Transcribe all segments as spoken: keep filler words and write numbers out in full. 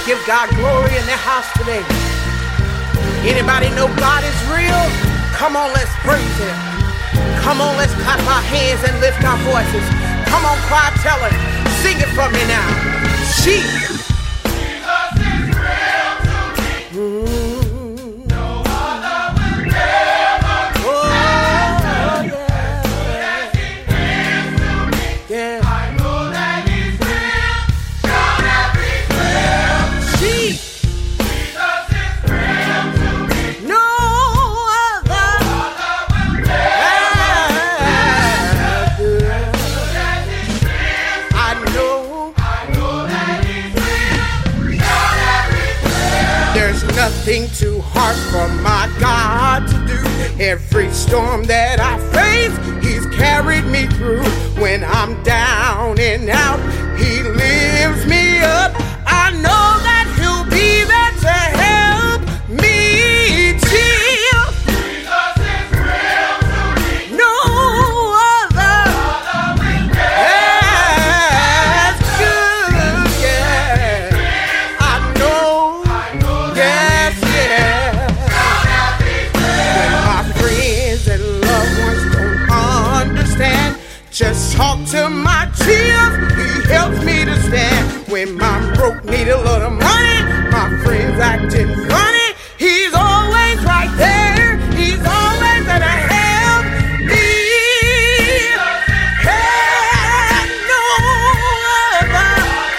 Give God glory in the house today. Anybody know God is real? Come on, let's praise Him. Come on, let's clap our hands and lift our voices. Come on, choir, tell her. Sing it for me now. Jesus. Jesus is real to me. Mm-hmm. No other will ever be. Oh, yeah. As He is to me. Yeah. I know that He's real. Shout every prayer. Jesus. Jesus is real to me. No other. No other will ever. I know. There's nothing too hard for my God to do. Every storm that I face, He's carried me through. When I'm down and out, He lifts me up. I know that He'll be there to help me chill. Jesus is real to me. No other. That's good, yeah. I know. Yes, yeah. When my friends and loved ones don't understand, just talk to my tears. He helps me to stand. When my broke need a little money, my friends acting funny, He's always right there. He's always there to help me. Hey, no other.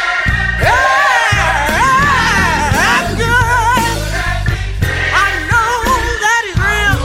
Hey, good. I know that He's real.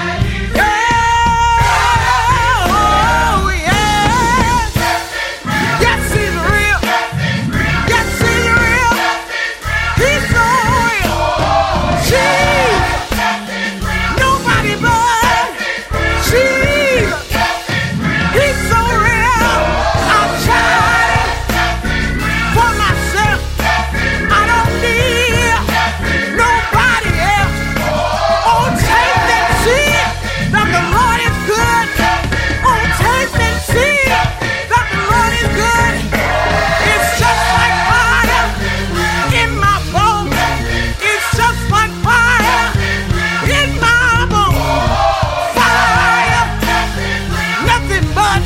Yeah. Oh, yeah. Yes, He's real. Yes, He's real. He's so real. Jesus. Nobody but Jesus. He's so real. I'm trying for myself. I don't need nobody else. Oh, taste and see that the Lord is good. Oh, taste and see that the Lord is good. It's just like fire in my bones. It's just like fire in my bones. Fire, nothing but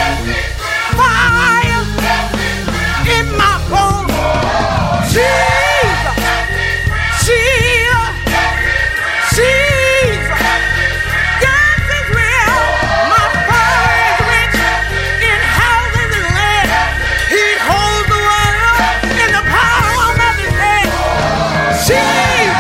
fire in my bones. Jesus, Jesus, Jesus. Yes, it's real. My Father is rich in houses and land. He holds the world in the palm of His hand. Jesus.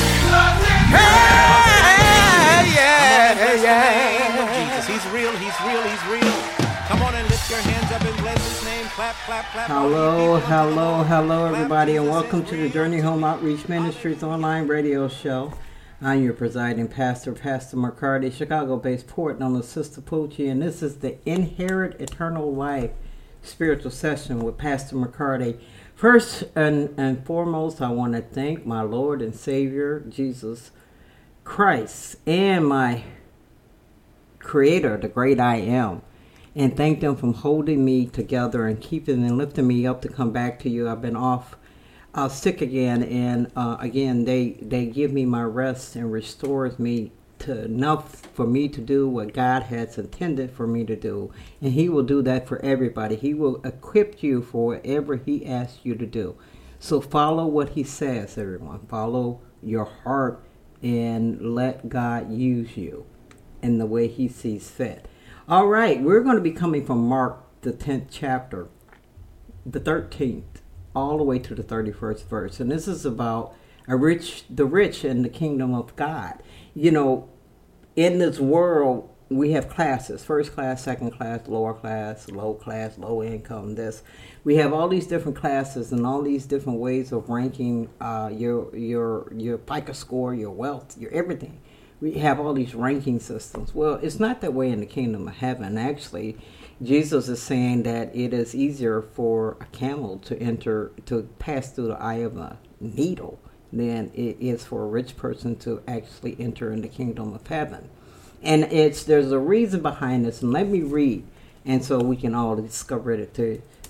Hey, yeah, yeah. Jesus, He's real, He's real, He's real. Come on and lift your hands up and bless His name. Clap, clap, clap. Hello, hello, hello, everybody, and welcome to the Journey Home Outreach Ministries online radio show. I'm your presiding pastor, Pastor McCarty, Chicago-based Portland on the Sister Poochie, and this is the Inherit Eternal Life spiritual session with Pastor McCarty. First and, and foremost, I want to thank my Lord and Savior, Jesus Christ, and my Creator, the great I Am, and thank them for holding me together and keeping and lifting me up to come back to you. I've been off uh, sick again, and uh, again, they, they give me my rest and restores me to enough for me to do what God has intended for me to do. And He will do that for everybody. He will equip you for whatever He asks you to do. So follow what He says, everyone. Follow your heart and let God use you in the way He sees fit. All right, we're going to be coming from Mark, the tenth chapter, the thirteenth, all the way to the thirty-first verse. And this is about a rich, the rich in the kingdom of God. You know, in this world, we have classes, first class, second class, lower class, low class, low income, this. We have all these different classes and all these different ways of ranking uh, your, your, your FICO score, your wealth, your everything. We have all these ranking systems. Well, it's not that way in the kingdom of heaven. Actually, Jesus is saying that it is easier for a camel to enter, to pass through the eye of a needle than it is for a rich person to actually enter in the kingdom of heaven. And it's there's a reason behind this. And let me read, and so we can all discover it to,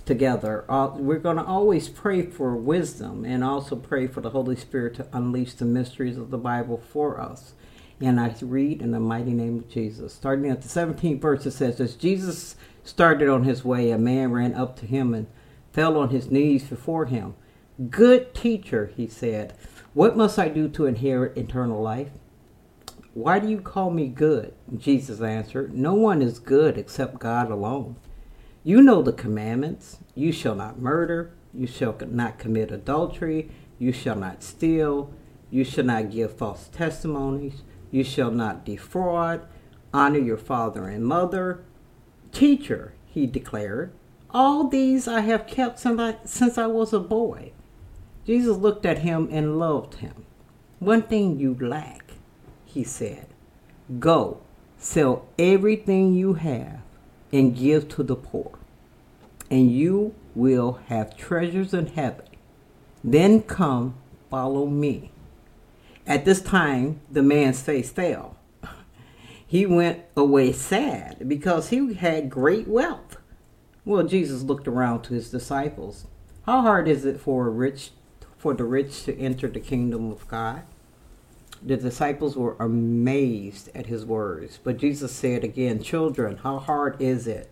together. Uh, we're going to always pray for wisdom and also pray for the Holy Spirit to unleash the mysteries of the Bible for us. And I read in the mighty name of Jesus. Starting at the seventeenth verse, it says, as Jesus started on his way, a man ran up to him and fell on his knees before him. Good teacher, he said, what must I do to inherit eternal life? Why do you call me good? Jesus answered, no one is good except God alone. You know the commandments. You shall not murder. You shall not commit adultery. You shall not steal. You shall not give false testimonies. You shall not defraud. Honor your father and mother. Teacher, he declared, all these I have kept since I, since I was a boy. Jesus looked at him and loved him. One thing you lack, he said. Go, sell everything you have and give to the poor, and you will have treasures in heaven. Then come, follow me. At this time, the man's face fell. He went away sad because he had great wealth. Well, Jesus looked around to his disciples. How hard is it for a rich, for the rich to enter the kingdom of God? The disciples were amazed at his words. But Jesus said again, children, how hard is it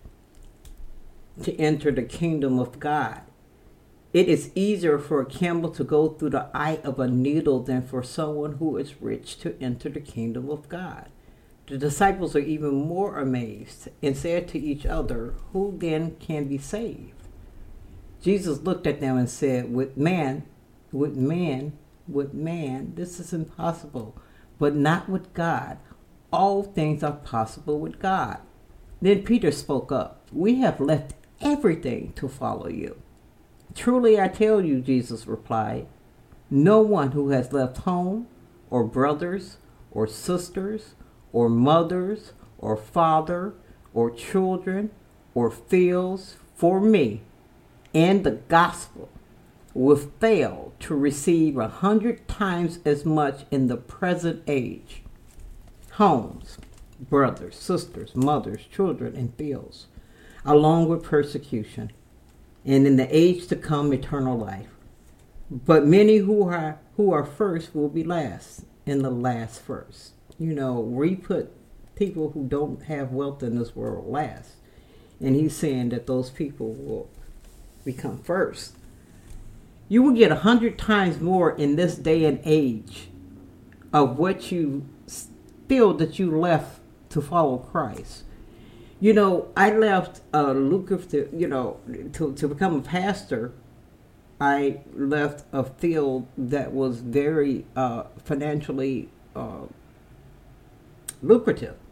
to enter the kingdom of God? It is easier for a camel to go through the eye of a needle than for someone who is rich to enter the kingdom of God. The disciples are even more amazed and said to each other, who then can be saved? Jesus looked at them and said, with man, with man, with man, this is impossible, but not with God. All things are possible with God. Then Peter spoke up. We have left everything to follow you. Truly I tell you, Jesus replied, no one who has left home or brothers or sisters or mothers or father or children or fields for me and the gospel will fail to receive a hundred times as much in the present age. Homes, brothers, sisters, mothers, children, and fields, along with persecution, and in the age to come, eternal life. But many who are who are first will be last, and the last first. You know, we put people who don't have wealth in this world last. And he's saying that those people will become first. You will get a hundred times more in this day and age of what you feel that you left to follow Christ. You know, I left uh, lucrative, you know, to, to become a pastor. I left a field that was very uh, financially uh, lucrative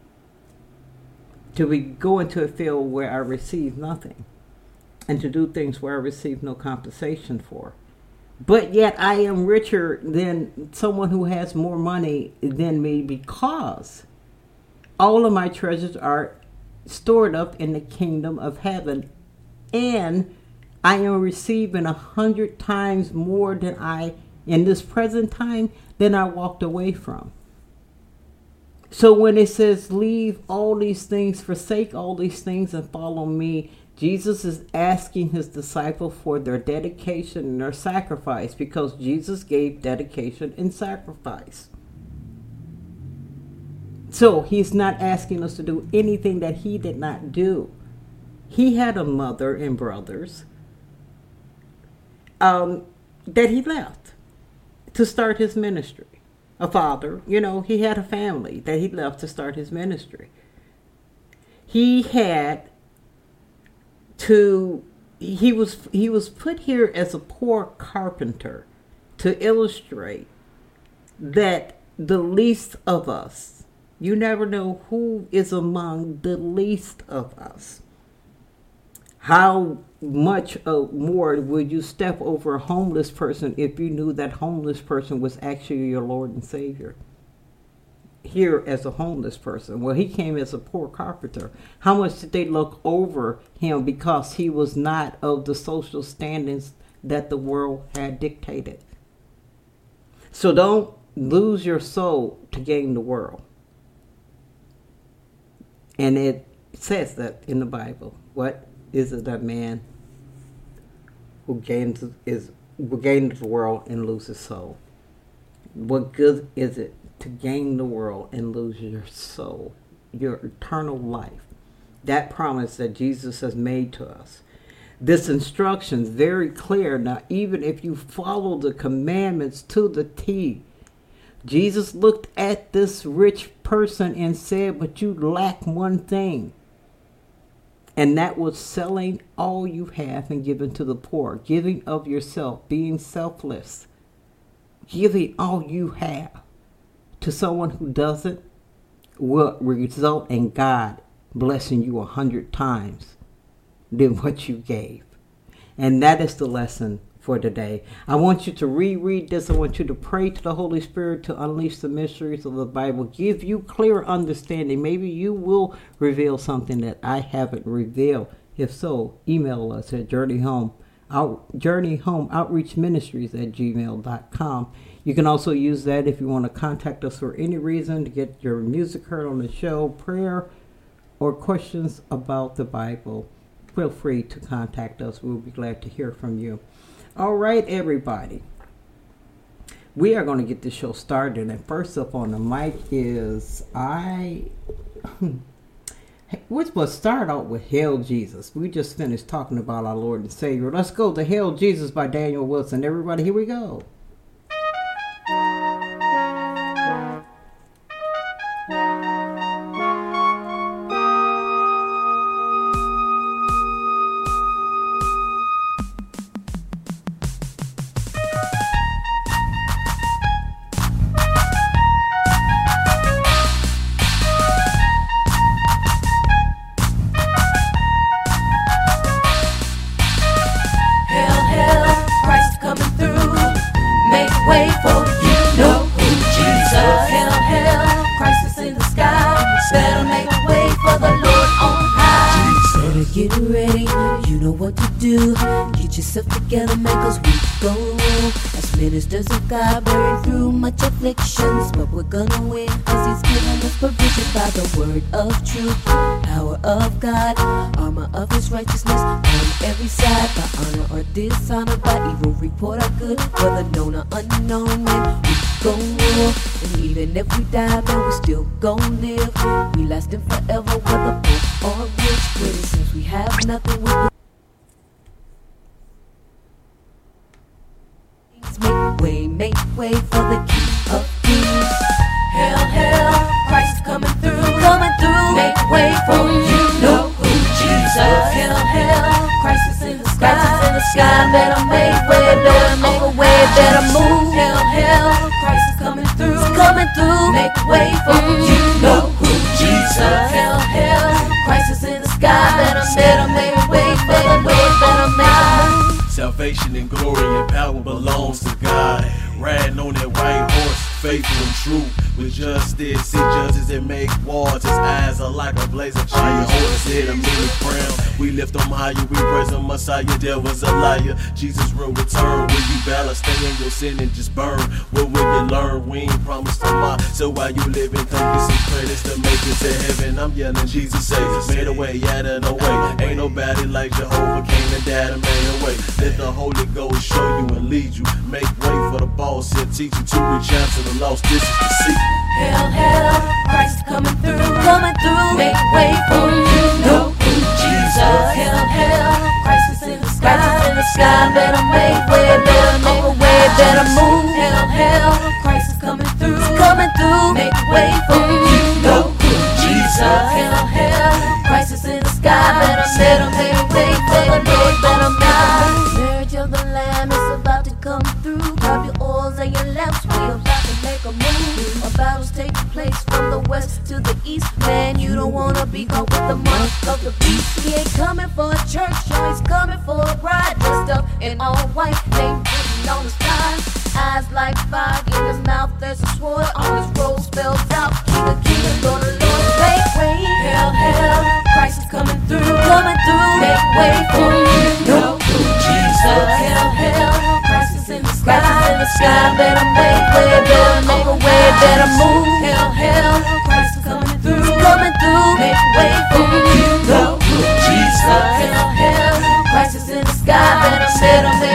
to be go into a field where I received nothing and to do things where I received no compensation for. But yet I am richer than someone who has more money than me because all of my treasures are stored up in the kingdom of heaven, and I am receiving a hundred times more than I, in this present time, than I walked away from. So when it says, leave all these things, forsake all these things and follow me, Jesus is asking his disciples for their dedication and their sacrifice, because Jesus gave dedication and sacrifice. So he's not asking us to do anything that he did not do. He had a mother and brothers um, that he left to start his ministry. A father, you know, he had a family that he left to start his ministry. He had to, he was, he was put here as a poor carpenter to illustrate that the least of us, you never know who is among the least of us. How much uh, more would you step over a homeless person if you knew that homeless person was actually your Lord and Savior? Here as a homeless person. Well, he came as a poor carpenter. How much did they look over him because he was not of the social standings that the world had dictated? So don't lose your soul to gain the world. And it says that in the Bible. What is it that man who gains is who gains the world and loses his soul. What good is it to gain the world and lose your soul, your eternal life? That promise that Jesus has made to us. This instruction is very clear. Now, even if you follow the commandments to the T, Jesus looked at this rich person and said, but you lack one thing. And that was selling all you have and giving to the poor. Giving of yourself, being selfless. Giving all you have to someone who doesn't will result in God blessing you a hundred times than what you gave. And that is the lesson for today. I want you to reread this. I want you to pray to the Holy Spirit to unleash the mysteries of the Bible, give you clear understanding. Maybe you will reveal something that I haven't revealed. If so, email us at journey home out journey home outreach ministries at gmail dot com. You can also use that if you want to contact us for any reason, to get your music heard on the show, prayer, or questions about the Bible. Feel free to contact us. We'll be glad to hear from you. All right, everybody. We are going to get this show started. And first up on the mic is I... We're supposed to start out with Hail Jesus. We just finished talking about our Lord and Savior. Let's go to Hail Jesus by Daniel Wilson. Everybody, here we go. Together make us weak go. As ministers of God, bearing through much afflictions, but we're gonna win, cause he's given us provision by the word of truth, power of God, armor of his righteousness on every side, by honor or dishonor, by evil report or good, whether known or unknown, man, we gon' rule. And even if we die, man, we still gon' live. We lasting forever, whether poor or rich. But it seems we have nothing, we make way, make way for the King of Kings. Hail, hail, Christ is coming through, coming through. Make way for you know who, Jesus. Hail, hail, Christ is in the sky, Christ is in the sky. Better make way, better make a way, better move. Hail, hail, Christ is coming through, coming through. Make way for you know who, Jesus. Hail, hail, Christ is in the sky. Better, better make way, better way, better make a move. Salvation and glory and power belongs to God. Riding on that white horse, faithful and true. With justice, see judges that make wars. His eyes are like a blaze of fire. On his head a many crown. We lift him higher, we praise the Messiah. Devil's a liar. Jesus will return. Will you balance, stay in your sin and just burn? What will you learn? We ain't promised tomorrow. So while you living, come get some credits to make it to heaven. I'm yelling, Jesus saves. Made a way out of the way. Ain't nobody like Jehovah came and died and made a way. Let the Holy Ghost show you and lead you. Make way for the boss and teach you to reach out to the lost. This is the secret. Hail, hail, Christ is coming through, coming through. Make way for you know who, Jesus. Hail, hail, Christ is in the sky, Christ is in the sky. Better make way, better make a way, better move. Hail, hail, Christ is coming through, coming through. Make way for you know who, Jesus. Hail, hail, Christ is in the sky. Better, better make way, better make, better make. Marriage of the Lamb is about to come through. Grab your oils and your lamps, we're about to make a move. Our battles taking place from the west to the east. Man, you don't wanna be caught with the mark of the beast. He ain't coming for a church show, he's coming for a bride dressed up in all white, name written on his thigh. Eyes like fire, in his mouth there's a sword. On his robe spells out, King of Kings, Lord of Lords. Make way, hail, hail, Christ is coming through, coming through. Make way for you know who, Jesus. Hail, hail, Christ is in the sky, Christ is in the sky. Better make way, better make a way, better move. Hail, hail, Christ is coming through, coming through. Make way for you know who, Jesus. Hail, hail, Christ is in the sky. Better, better make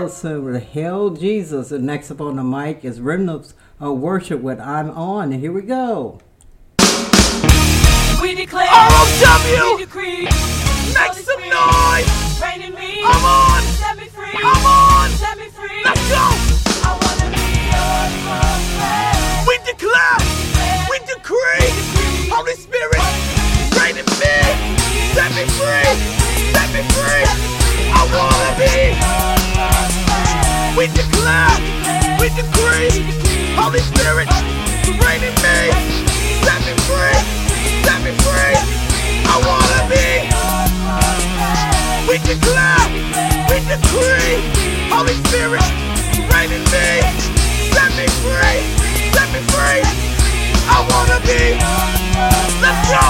Ellison with Hail Jesus. And next up on the mic is Remnants of Worship with I'm On. And here we go. We declare, R O W, we decree, make some noise. reign in me. I'm on. Set me free. I'm on. Set me free. Let's go. I wanna be yours forever. We declare, we decree, Holy Spirit, reign in me. Set me free. Set me free. I wanna be. We declare, we decree, Holy Spirit, reign in me. Set me free. Set me free. I wanna be. We declare, we decree, Holy Spirit, reign in me. Set me free. Set me free. I wanna be. Let's go.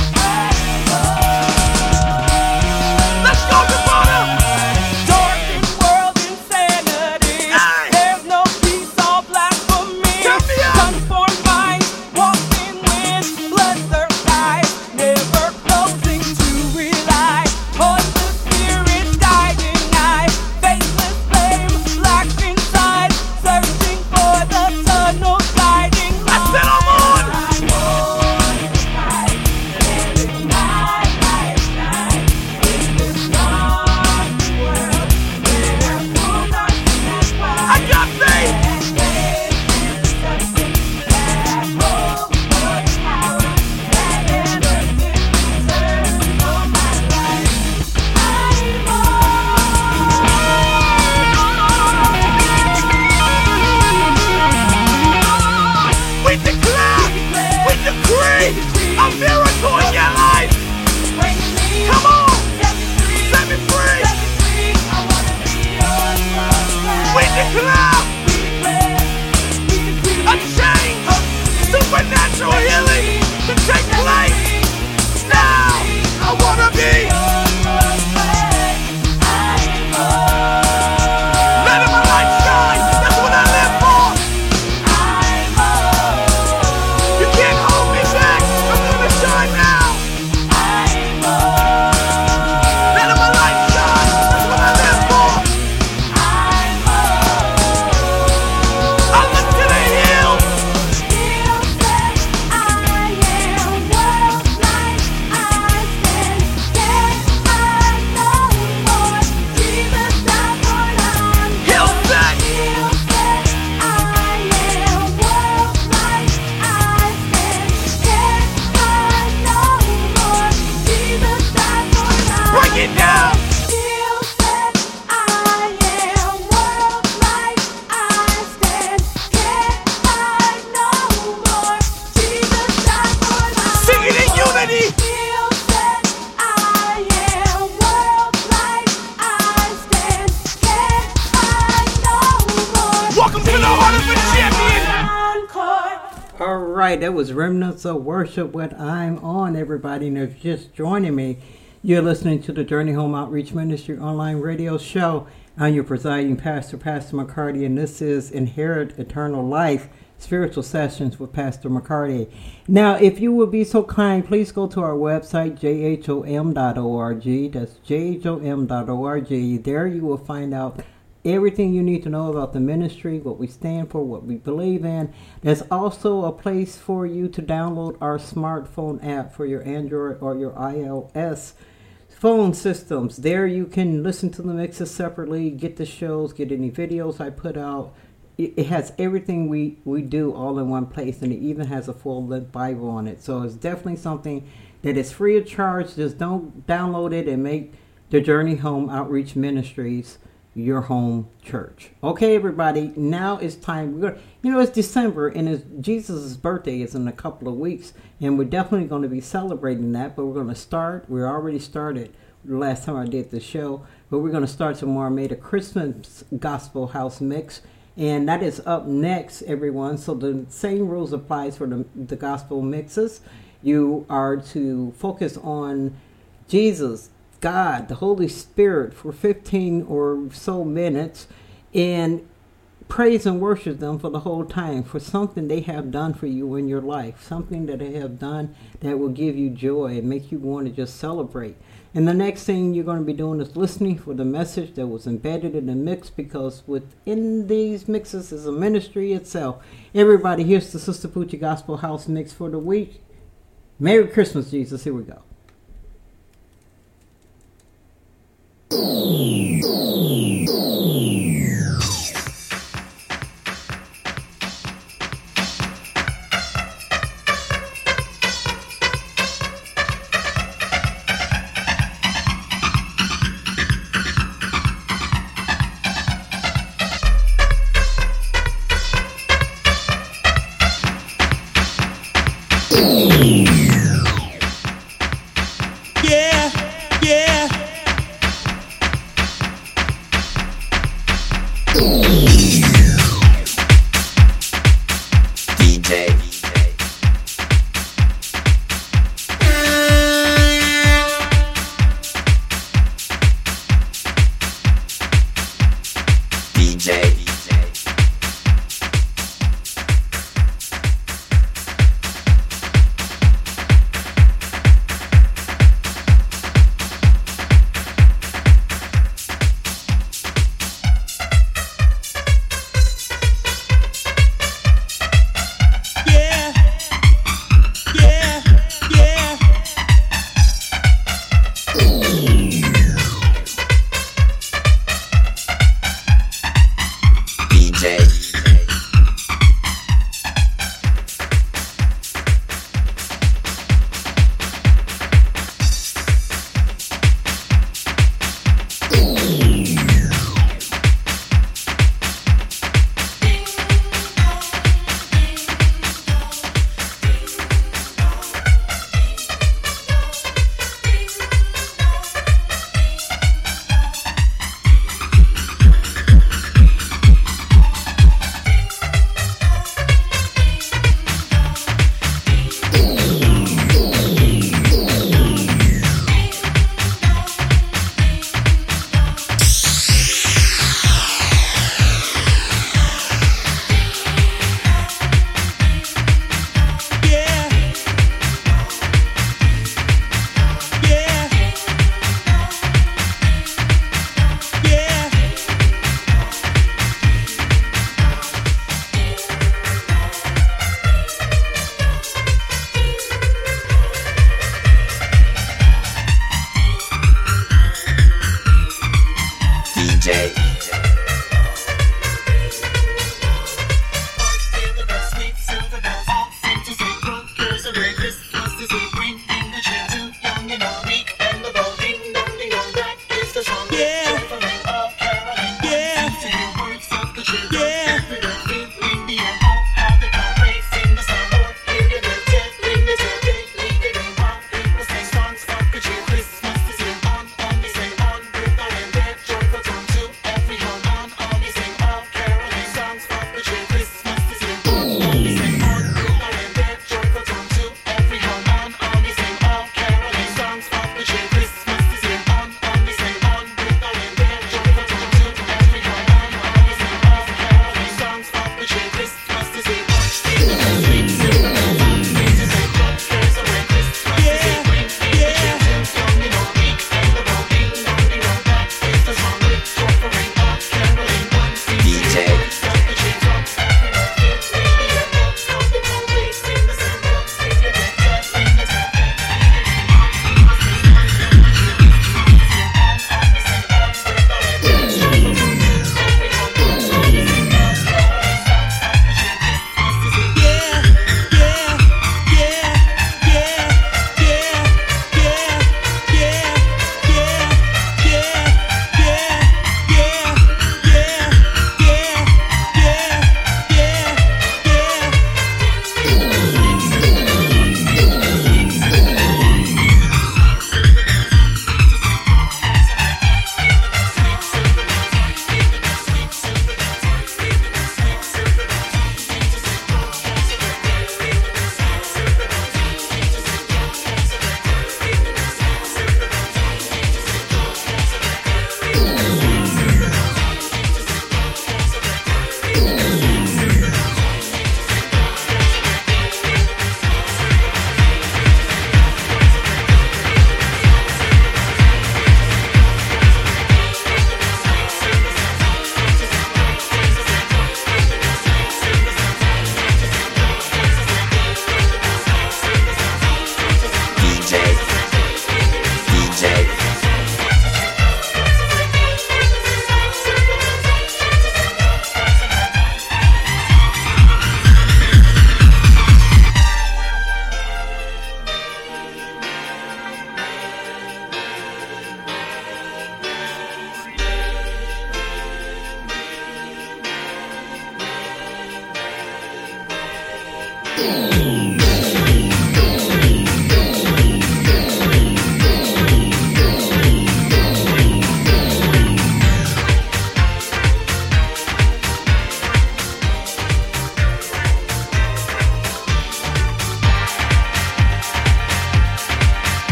Let's go, Nevada. Darkened world insanity. Aye. There's no peace, all black for me. Turn me up. Conformed minds, walking with bloodthirst eyes, never closing to rely on the Spirit's guiding eye. Faithless flame, black inside, searching for the tunnel guiding. I said I'm on. I got faith. We declare, we decree a miracle in your life. Come on, set me free. We declare a change, supernatural healing to take place. Now, I wanna be. Let my light shine. That's what I live for. You can't hold me back. I'm gonna shine now. Let my light shine. That's what I live for. I look to the hills. Hills set. Break it down. Sing it in unity. Welcome to the heart of a champion. All right, that was Remnants of Worship with I'm On, everybody. And if you're just joining me, you're listening to the Journey Home Outreach Ministry online radio show. I'm your presiding pastor, Pastor McCarty, and this is Inherit Eternal Life, Spiritual Sessions with Pastor McCarty. Now, if you would be so kind, please go to our website, j h o m dot org. That's j h o m dot org. There you will find out everything you need to know about the ministry, what we stand for, what we believe in. There's also a place for you to download our smartphone app for your Android or your iOS phone systems. There you can listen to the mixes separately, get the shows, get any videos I put out. It, it has everything we, we do all in one place, and it even has a full-length Bible on it. So it's definitely something that is free of charge. Just don't download it and make the Journey Home Outreach Ministries your home church. Okay, everybody, now it's time. We're gonna, you know, it's December, and it's Jesus' birthday is in a couple of weeks, and we're definitely going to be celebrating that, but we're going to start. We already started the last time I did the show, but we're going to start some more. I made a Christmas Gospel House mix, and that is up next, everyone. So the same rules applies for the, the gospel mixes. You are to focus on Jesus, God, the Holy Spirit for fifteen or so minutes, and praise and worship them for the whole time, for something they have done for you in your life, something that they have done that will give you joy and make you want to just celebrate. And the next thing you're going to be doing is listening for the message that was embedded in the mix, because within these mixes is a ministry itself. Everybody, here's the Sister Poochie Gospel House mix for the week. Merry Christmas, Jesus. Here we go. Yeah, yeah.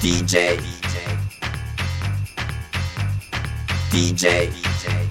D J, D J, D J.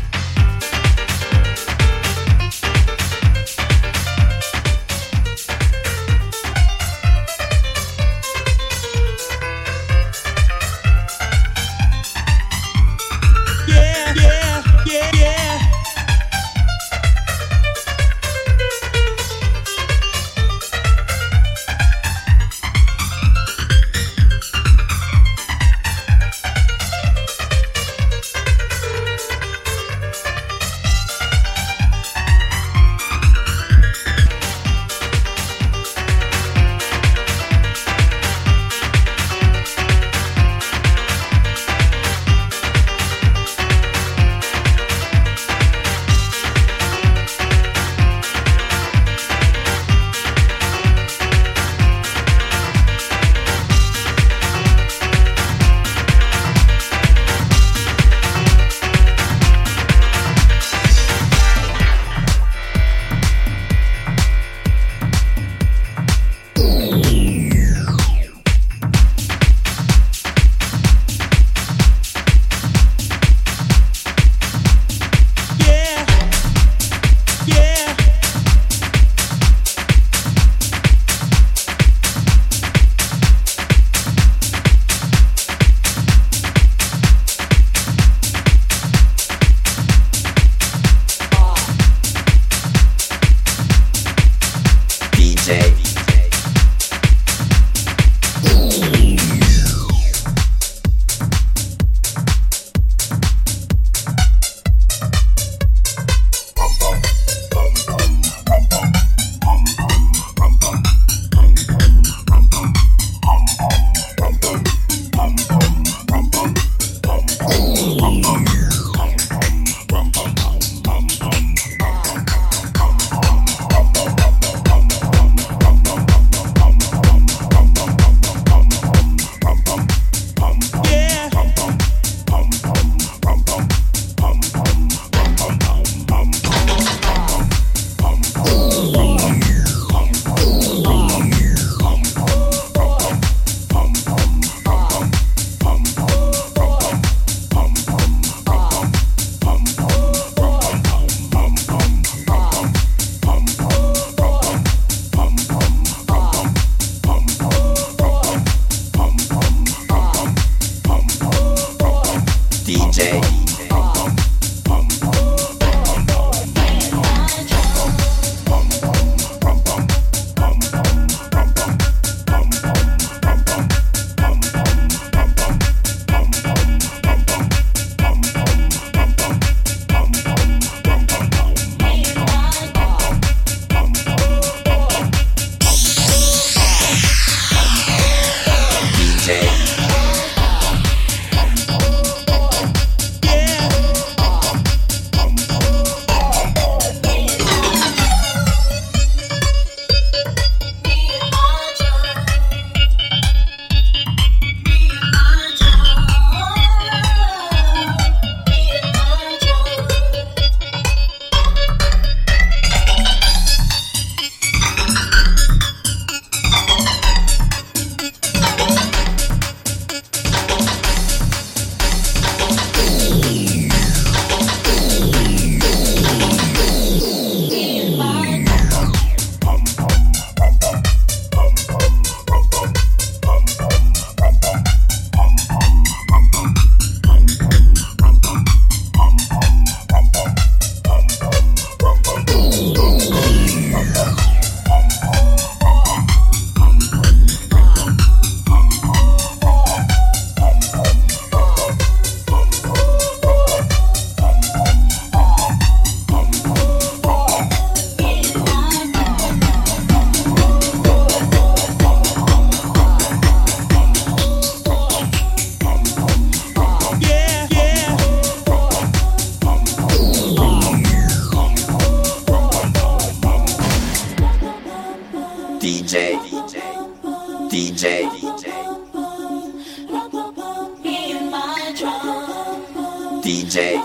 D J,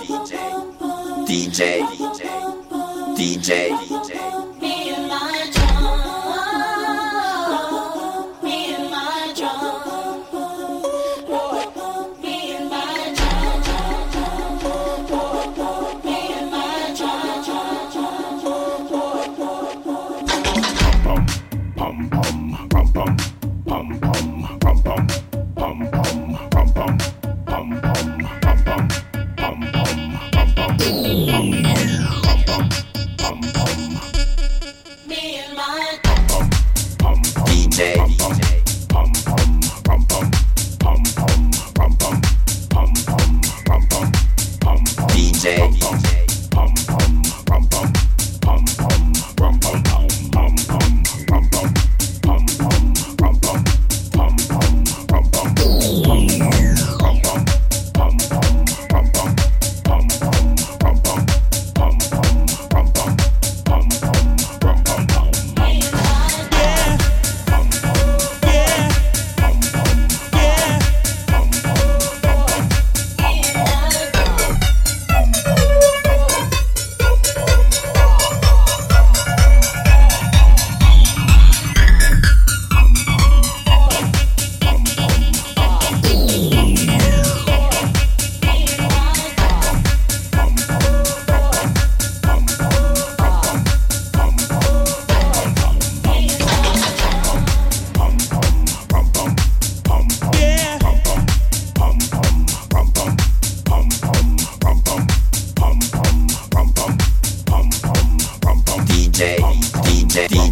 D J, D J, me and my drum, me and my drum.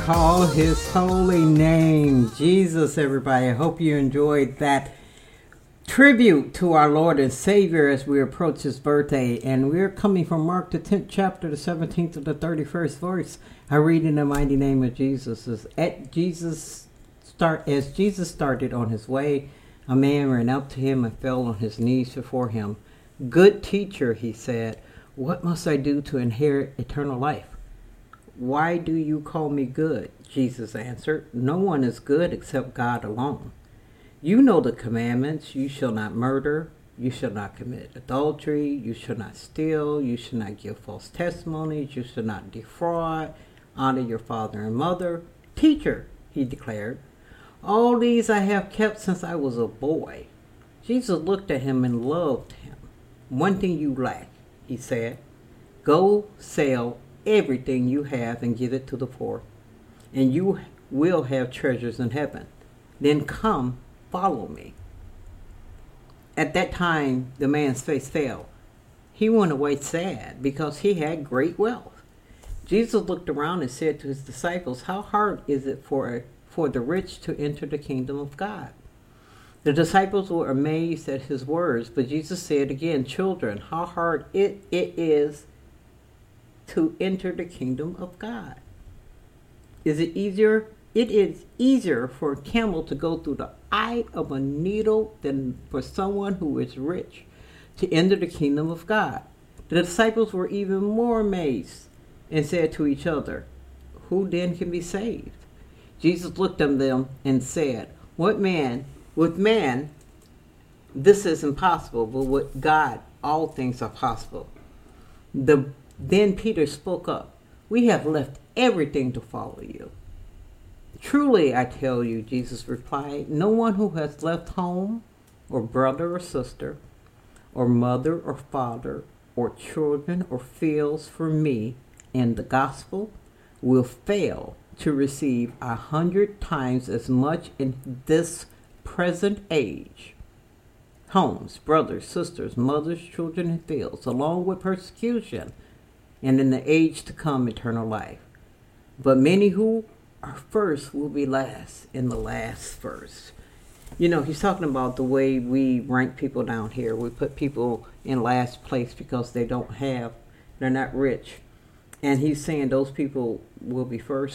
call his holy name, Jesus, everybody. I hope you enjoyed that tribute to our Lord and Savior as we approach his birthday. And we're coming from Mark the tenth chapter, the seventeenth to the thirty-first verse. I read in the mighty name of Jesus. As at Jesus start as Jesus started on his way, a man ran up to him and fell on his knees before him. Good teacher, he said, what must I do to inherit eternal life? Why do you call me good? Jesus answered, no one is good except God alone. You know the commandments. You shall not murder. You shall not commit adultery. You shall not steal. You shall not give false testimonies. You shall not defraud. Honor your father and mother. Teacher, he declared, all these I have kept since I was a boy. Jesus looked at him and loved him. One thing you lack, he said. Go sell everything you have and give it to the poor, and you will have treasures in heaven. Then come, follow me. At that time, the man's face fell. He went away sad because he had great wealth. Jesus looked around and said to his disciples, how hard is it for, for the rich to enter the kingdom of God? The disciples were amazed at his words, but Jesus said again, children, how hard it, it is to enter the kingdom of God. Is it easier? It is easier for a camel to go through the eye of a needle than for someone who is rich to enter the kingdom of God. The disciples were even more amazed and said to each other, who then can be saved? Jesus looked at them and said, what man, with man, this is impossible, but with God, all things are possible. The Then Peter spoke up, we have left everything to follow you. Truly, I tell you, Jesus replied, no one who has left home or brother or sister or mother or father or children or fields for me in the gospel will fail to receive a hundred times as much in this present age. Homes, brothers, sisters, mothers, children, and fields, along with persecution, and in the age to come, eternal life. But many who are first will be last, and the last first. You know, he's talking about the way we rank people down here. We put people in last place because they don't have, they're not rich. And he's saying those people will be first.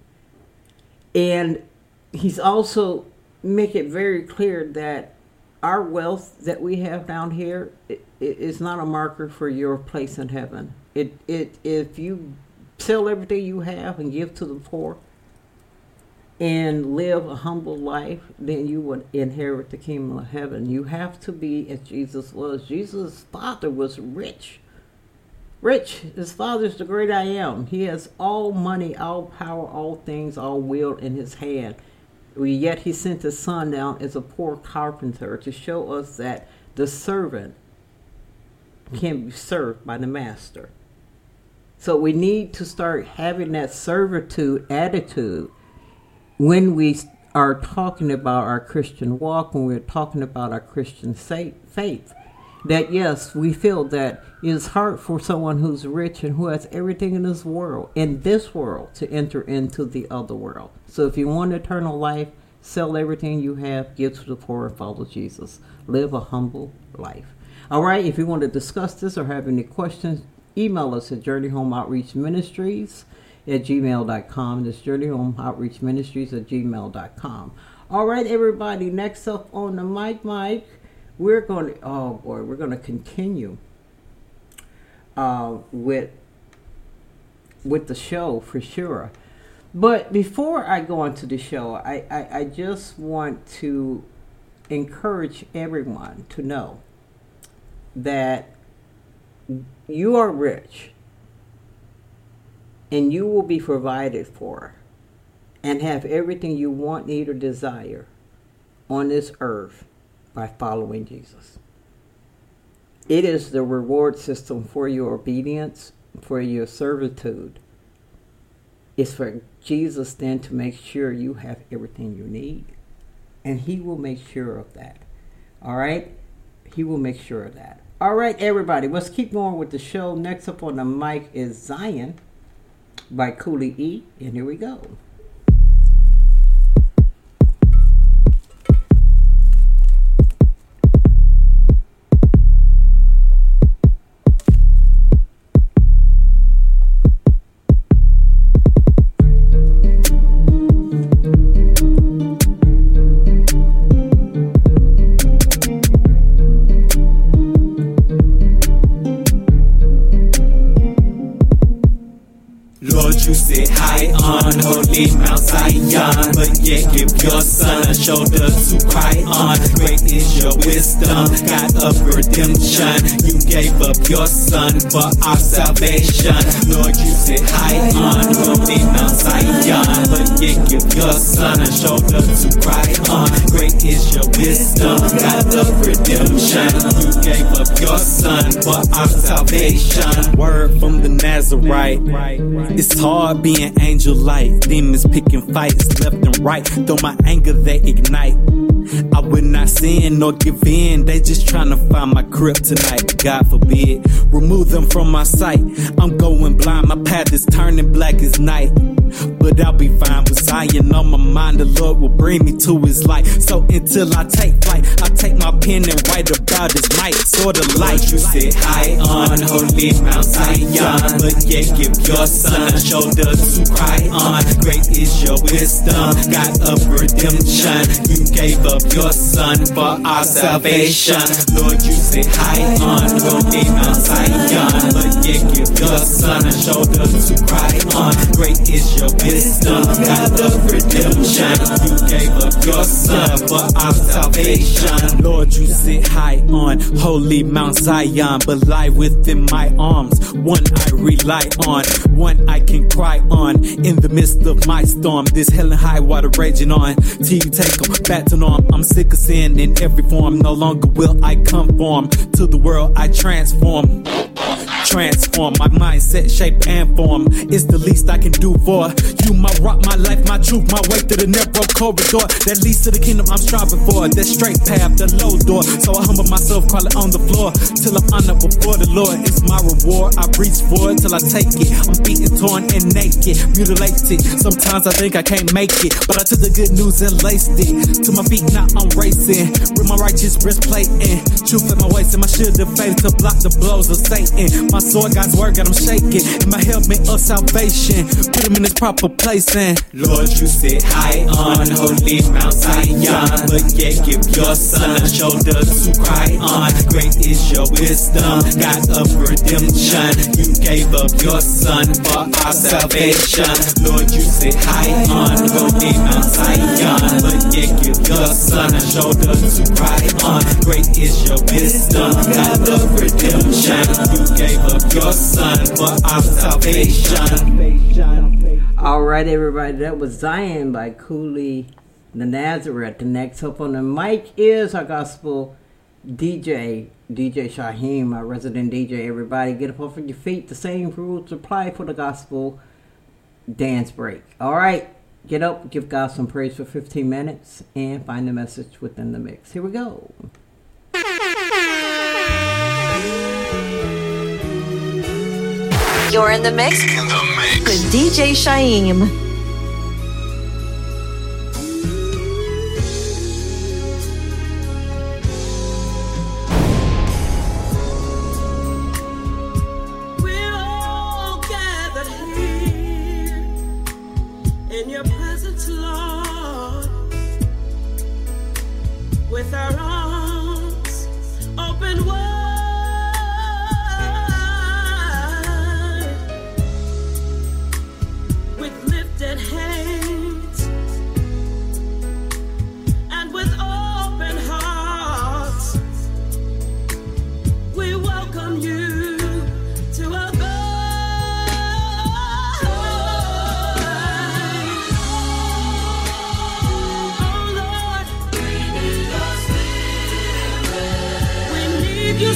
And he's also make it very clear that our wealth that we have down here it, it is not a marker for your place in heaven. It it if you sell everything you have and give to the poor and live a humble life, then you would inherit the kingdom of heaven. You have to be as Jesus was. Jesus' father was rich. Rich. His father's the great I am. He has all money, all power, all things, all will in his hand. Yet he sent his son down as a poor carpenter to show us that the servant can be served by the master. So we need to start having that servitude attitude when we are talking about our Christian walk, when we're talking about our Christian faith. That yes, we feel that it is hard for someone who's rich and who has everything in this world, in this world, to enter into the other world. So if you want eternal life, sell everything you have, give to the poor, and follow Jesus. Live a humble life. All right, if you want to discuss this or have any questions, email us at Journey Home Outreach Ministries at gmail dot com. That's Journey Home Outreach Ministries at gmail dot com. All right, everybody, next up on the mic, Mike, we're going to, oh boy, we're going to continue uh, with with the show for sure. But before I go into the show, I, I, I just want to encourage everyone to know that you are rich and you will be provided for and have everything you want, need, or desire on this earth by following Jesus. It is the reward system for your obedience, for your servitude. It's for Jesus then to make sure you have everything you need. And he will make sure of that. All right? He will make sure of that. All right, everybody, let's keep going with the show. Next up on the mic is Zion by Cooley E. And here we go. high on holy Mount Zion, but yet give your son a shoulder to cry on. Great is your wisdom, God of redemption. You gave up your son for our salvation. Lord, you sit high on holy Mount Zion, but yet give your son a shoulder to cry on. Great is your wisdom, God of redemption. You gave up your son for our salvation. Word from the Nazarite. It's hard being angel light. Demons picking fights left and right. Though my anger they ignite. I would not sin nor give in. They just trying to find my kryptonite. God forbid, remove them from my sight. I'm going blind, my path is turning black as night. But I'll be fine with Zion on my mind. The Lord will bring me to his light. So until I take flight, I take my pen and write about his might. Sort of light. You sit high on holy Mount Zion, but yet give your son a shoulder to cry on. Great is your wisdom, God of redemption. You gave up your son for our salvation. Lord, you sit high on holy Mount Zion, but yet give your son a shoulder to cry on. Great is your wisdom, God of redemption. You gave up your son for our salvation. Lord, you sit high on holy Mount Zion, but lie within my arms. One I rely on, one I can cry on. In the midst of my storm, this hell and high water raging on. Till you take them back to norm. I'm sick of sin in every form. No longer will I conform to the world I transform. Transform my mindset, shape, and form. It's the least I can do for you. My rock, my life, my truth, my way through the narrow corridor that leads to the kingdom I'm striving for. That straight path, the low door. So I humble myself, crawling on the floor till I'm honored before the Lord. It's my reward. I reach for it till I take it. I'm beaten, torn, and naked, mutilated. Sometimes I think I can't make it, but I took the good news and laced it to my feet. Now I'm racing with my righteous breastplate and truth at my waist, and my shield of faith to block the blows of Satan. My sword, God's word, got him shaking. And my helmet of salvation, put him in his proper place. And Lord, you sit high on holy Mount Zion, but yet give your son a shoulder to cry on. Great is your wisdom, God of redemption. You gave up your son for our salvation. Lord, you sit high on holy Mount Zion, but yet give your son a shoulder to cry on. Great is your wisdom, God of redemption. You gave up your son for our salvation. All right, everybody, that was Zion by Cooley the Nazareth. The next up on the mic is our gospel D J, D J Shaheem, my resident D J. Everybody get up off of your feet. The same rules apply for the gospel dance break. All right, get up, give God some praise for fifteen minutes, and find the message within the mix. Here we go. You're in the mix, in the mix. With D J Shaheem. We're all gathered here in your presence, Lord, with our arms open wide. Hands and with open hearts, we welcome you to our abide. Oh Lord, we need your spirit. We need you.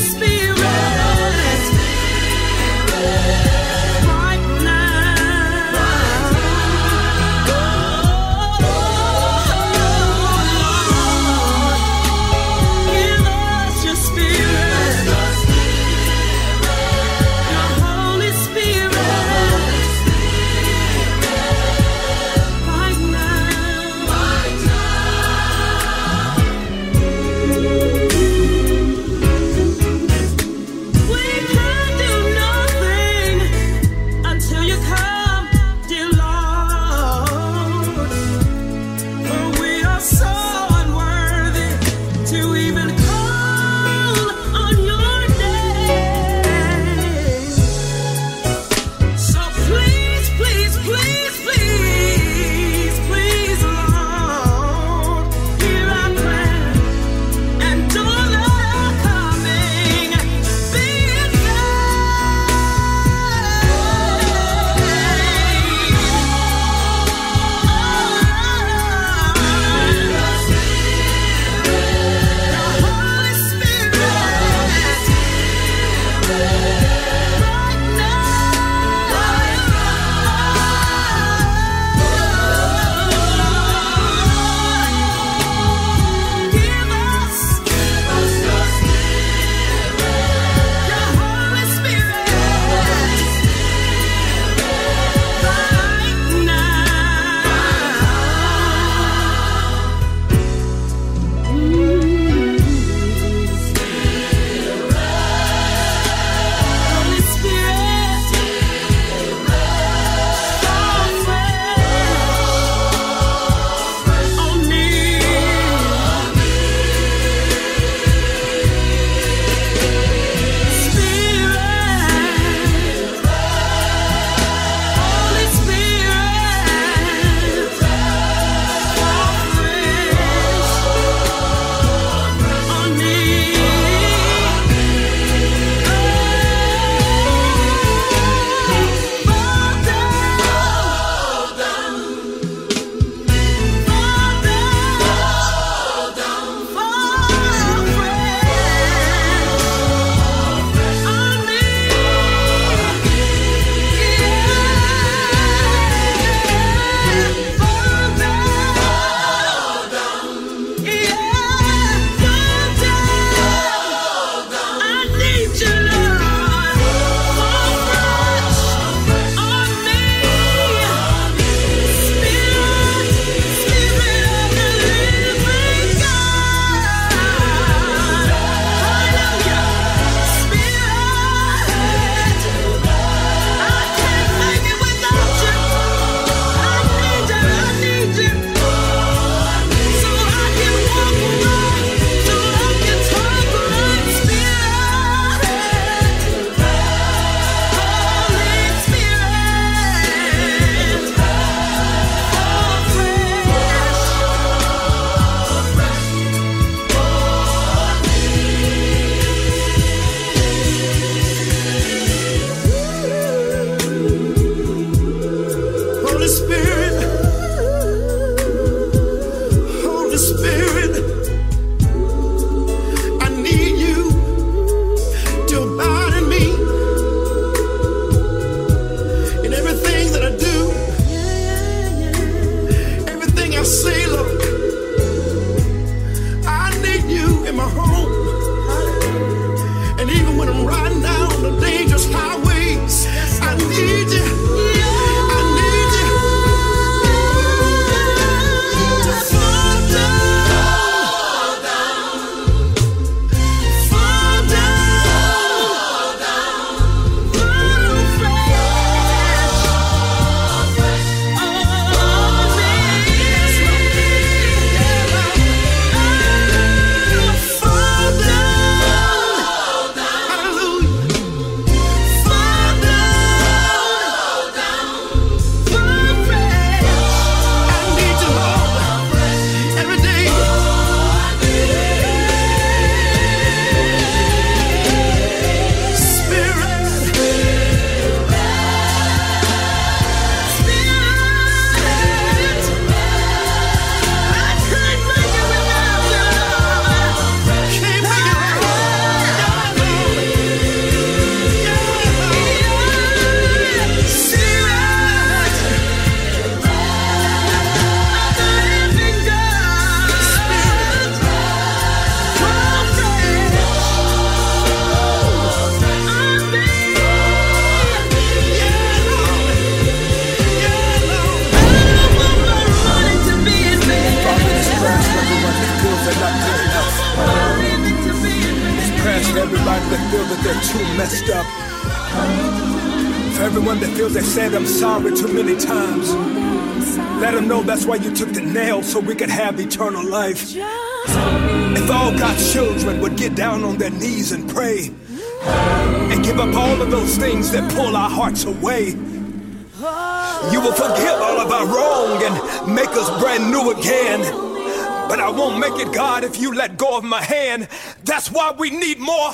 that they're too messed up. For everyone that feels they said I'm sorry too many times, let them know that's why you took the nail so we could have eternal life. If all God's children would get down on their knees and pray and give up all of those things that pull our hearts away, you will forgive all of our wrong and make us brand new again. But I won't make it, God, if you let go of my hand. That's why we need more.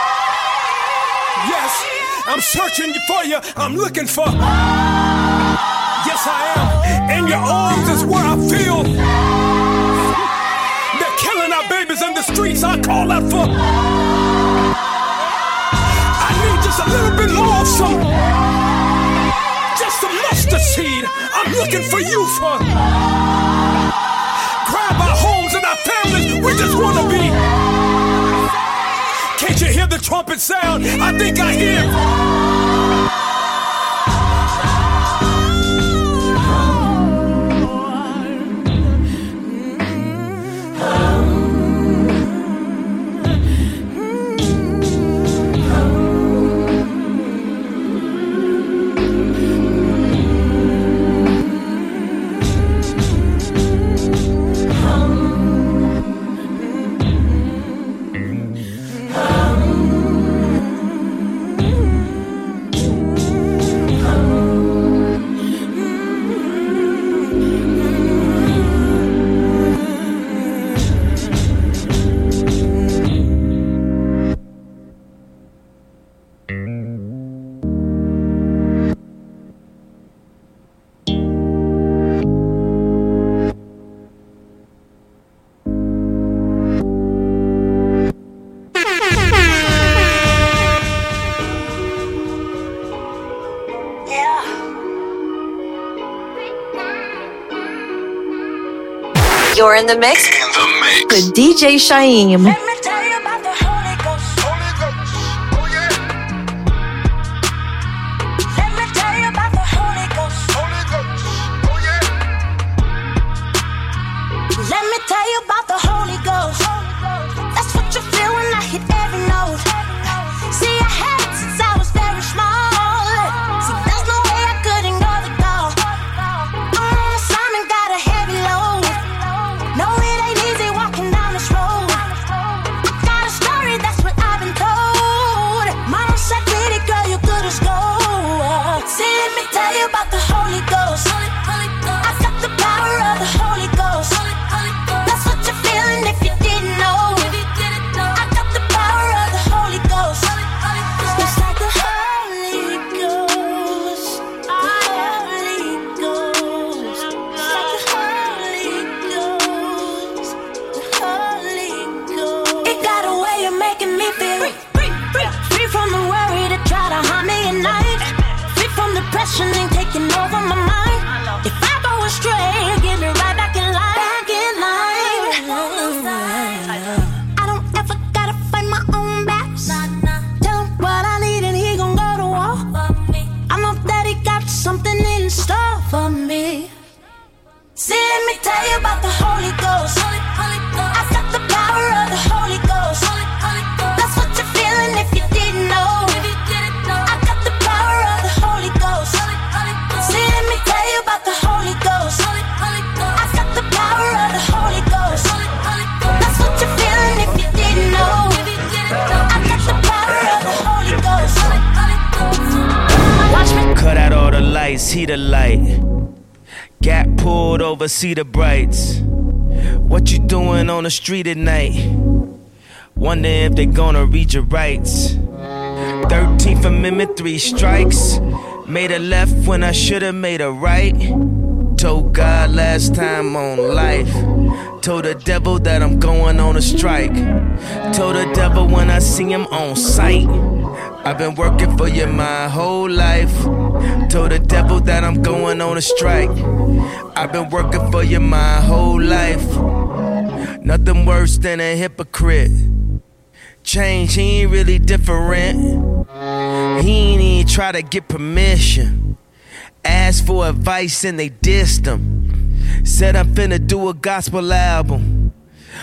Yes, I'm searching for you. I'm looking for. Yes, I am. In your arms is where I feel. They're killing our babies in the streets. I call out for. I need just a little bit more of some. Just a mustard seed. I'm looking for you for. Grab our homes and our families. We just want to be. Can't you hear the trumpet sound? I think I hear. You're in the mix, in the mix. with D J Shaim. Let me tell you about the Holy Ghost. Holy Ghost. Oh yeah. Let me tell you about the Holy Ghost. Holy Ghost. Oh yeah. Let me tell you about the Holy Ghost. That's what you feel when I hit every note. See, I had it since I was very small. See, there's no way I could ignore the call. I'm on assignment, got a heavy load. No, it ain't easy walking down this road. I got a story, that's what I've been told. Mama said, pretty girl, you good as gold. See, let me tell you about the Holy Ghost. I got the power of the Holy Ghost. That's what you're feeling if you didn't know. I got the power of the Holy Ghost. It's like the Holy Ghost. The Holy Ghost. It's like the Holy Ghost. The Holy Ghost. It got a way of making me feel free, free, free from the worry that try to harm me at night. Free from depression and taking over my mind. If I go astray, get me right back in line. Back in line. I don't ever gotta fight my own battles. Tell him what I need and he gon' go to war. I know that he got something in store for me. See, let me tell you about the Holy Ghost. I got the power of the Holy Ghost. That's what you're feeling if you didn't know. I got the power of the Holy Ghost. See, let me tell you about the Holy Ghost. I got the power of the Holy Ghost. That's what you're feeling if you didn't know. I got the power of the Holy Ghost. Watch me. Cut out all the lights, heat the light. Got pulled over, see the brights. What you doing on the street at night? Wonder if they gonna read your rights. thirteenth Amendment, three strikes. Made a left when I should've made a right. Told God last time on life. Told the devil that I'm going on a strike. Told the devil when I see him on sight. I've been working for you my whole life. Told the devil that I'm going on a strike. I've been working for you my whole life. Nothing worse than a hypocrite. Change, he ain't really different. He ain't even try to get permission. Asked for advice and they dissed him. Said I'm finna do a gospel album.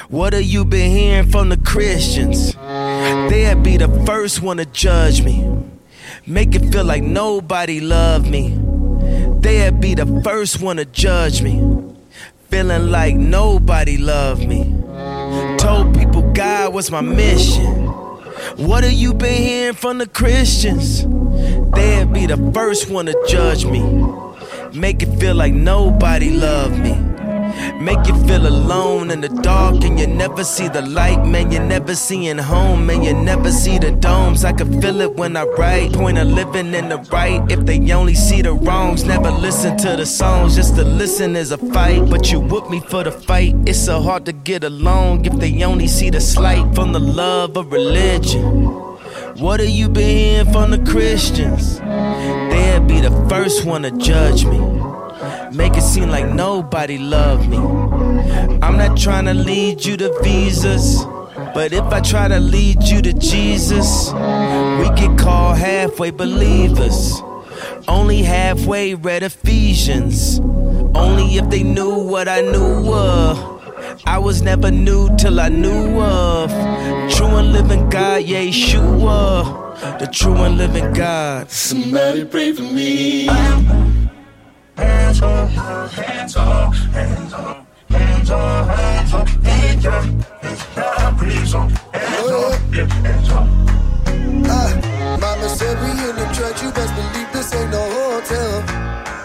What have you been hearing from the Christians? They'd be the first one to judge me, make it feel like nobody loved me. They'd be the first one to judge me, feeling like nobody loved me. Told people God was my mission. What have you been hearing from the Christians? They'd be the first one to judge me, make it feel like nobody loved me. Make you feel alone in the dark and you never see the light. Man, you never seeing home, man, you never see the domes. I can feel it when I write, point of living in the right. If they only see the wrongs, never listen to the songs. Just to listen is a fight, but you whoop me for the fight. It's so hard to get along if they only see the slight from the love of religion. What have you been hearing from the Christians? They'd be the first one to judge me, make it seem like nobody loved me. I'm not trying to lead you to visas, but if I try to lead you to Jesus, we get called halfway believers. Only halfway read Ephesians. Only if they knew what I knew of. I was never new till I knew of true and living God, Yeshua, the true and living God. Somebody pray for me. Hands up, hands up, hands up, hands up, hands up, hands up, hands up, please up, hands up, hands up. Ah, mama said we in the church, you best believe this ain't no hotel.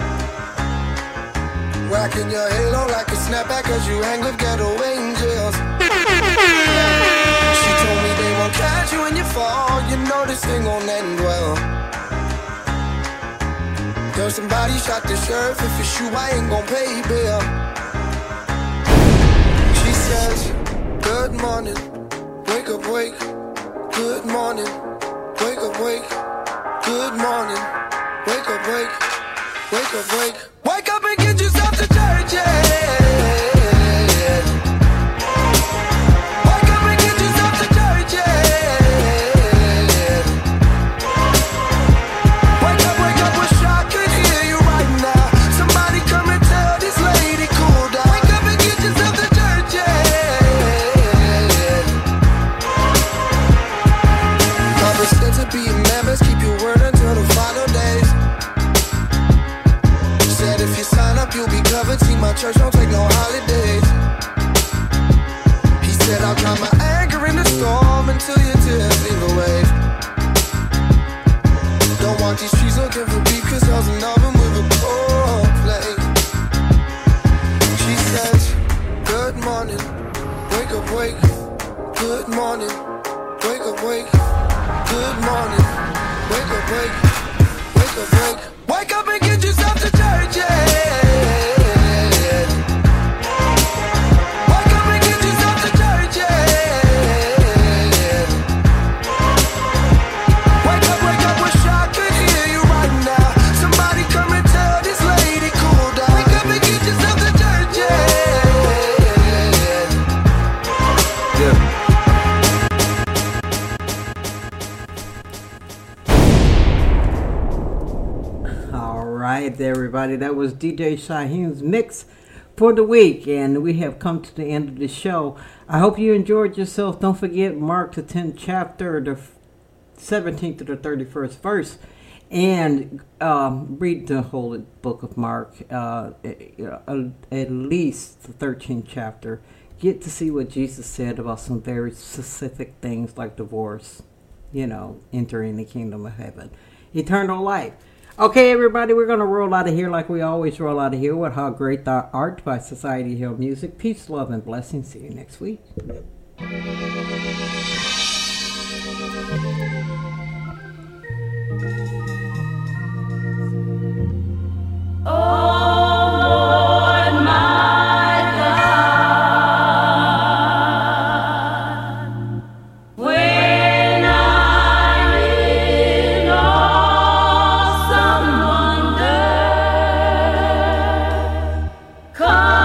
Rocking your halo like a snapback cause you hang with ghetto angels. She told me they won't catch you when you fall, you know this ain't gon' end well. Girl, somebody shot the sheriff. If it's you, I ain't gon' pay bail. She says, good morning, wake up, wake. Good morning, wake up, wake. Good morning, wake up, wake. Wake up, wake. Wake up and get yourself to church, yeah. Wake up and get yourself to church, yeah. Wake up, wake up, wish I could hear you right now. Somebody come and tell this lady cool down. Wake up and get yourself to church, yeah. Papa said to be a man, best keep your word until the final days. Said if you sign up, you'll be covered. See, my church don't take no holidays. He said I'll calm my anger in the storm until your tears leave a wave. Don't want these streets looking for beef, cause hell's an oven with a cold flame. She says, good morning, wake up, wake. Good morning, wake up, wake. Good morning, wake up, wake. Wake up, wake. Wake up and get yourself to church, yeah. Wake up and get yourself to church, yeah. Wake up, wake up, wish I could hear you right now. Somebody come and tell this lady cool down. Wake up and get yourself to church, yeah. Yeah. Alright, everybody, that was D J Shaheem's mix for the week, and we have come to the end of the show. I hope you enjoyed yourself. Don't forget Mark the tenth chapter, the seventeenth to the thirty-first verse, and um, read the whole book of Mark, uh, at least the thirteenth chapter. Get to see what Jesus said about some very specific things like divorce, you know, entering the kingdom of heaven, eternal life. Okay, everybody, we're going to roll out of here like we always roll out of here with How Great Thou Art by Society Hill Music. Peace, love, and blessings. See you next week. Come